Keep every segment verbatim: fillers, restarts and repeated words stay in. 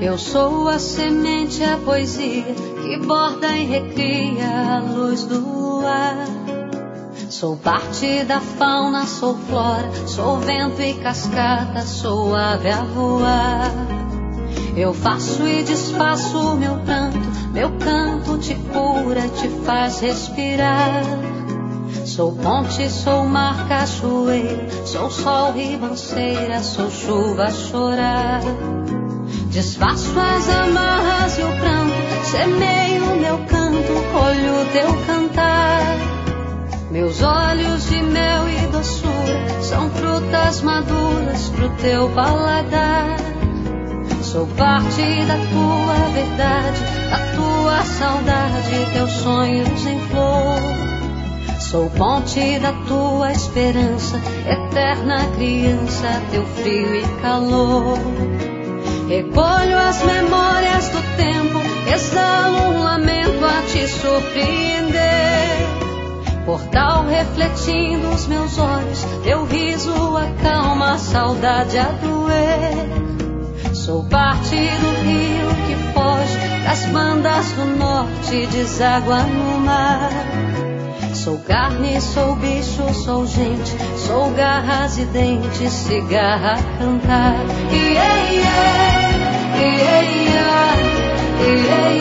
Eu sou a semente, a poesia que borda e recria a luz do luar. Sou parte da fauna, sou flora, sou vento e cascata, sou ave a voar. Eu faço e desfaço o meu pranto, meu canto te cura, te faz respirar. Sou ponte, sou mar, cachoeira, sou sol, ribanceira, sou chuva a chorar. Desfaço as amarras e o pranto, semeio o meu canto, colho teu cantar. Meus olhos de mel e doçura são frutas maduras pro teu paladar. Sou parte da tua verdade, da tua saudade, teus sonhos em flor. Sou ponte da tua esperança, eterna criança, teu frio e calor. Recolho as memórias do tempo, exalo um lamento a te surpreender. Portal refletindo os meus olhos, teu riso acalma a saudade a doer. Sou parte do rio que foge das bandas do norte, deságua no mar. Sou carne, sou bicho, sou gente, sou garras e dentes, cigarra a cantar. Iê, iê, iê, iê, iê,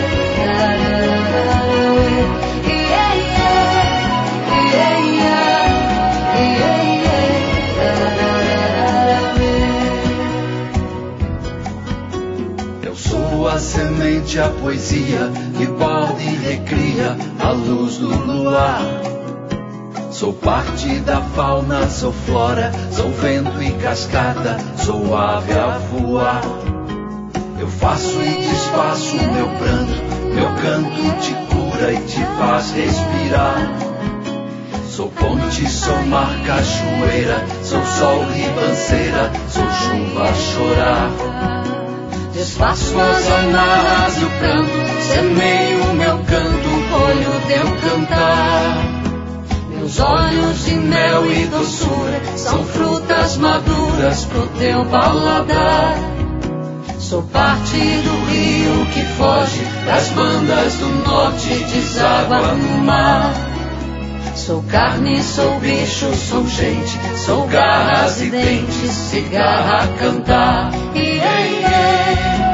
a semente, a poesia que borda e recria a luz do luar. Sou parte da fauna, sou flora, sou vento e cascata, sou ave a voar. Eu faço e desfaço meu pranto, meu canto te cura e te faz respirar. Sou ponte, sou mar, cachoeira, sou sol, ribanceira, sou chuva a chorar. Desfaço as amarras e o canto, semeio o meu canto, colho teu cantar. Meus olhos de mel e doçura são frutas maduras pro teu paladar. Sou parte do rio que foge das bandas do norte, deságua no mar. Sou carne, sou bicho, sou gente, sou garras e dentes, cigarra a cantar. Iê, iê.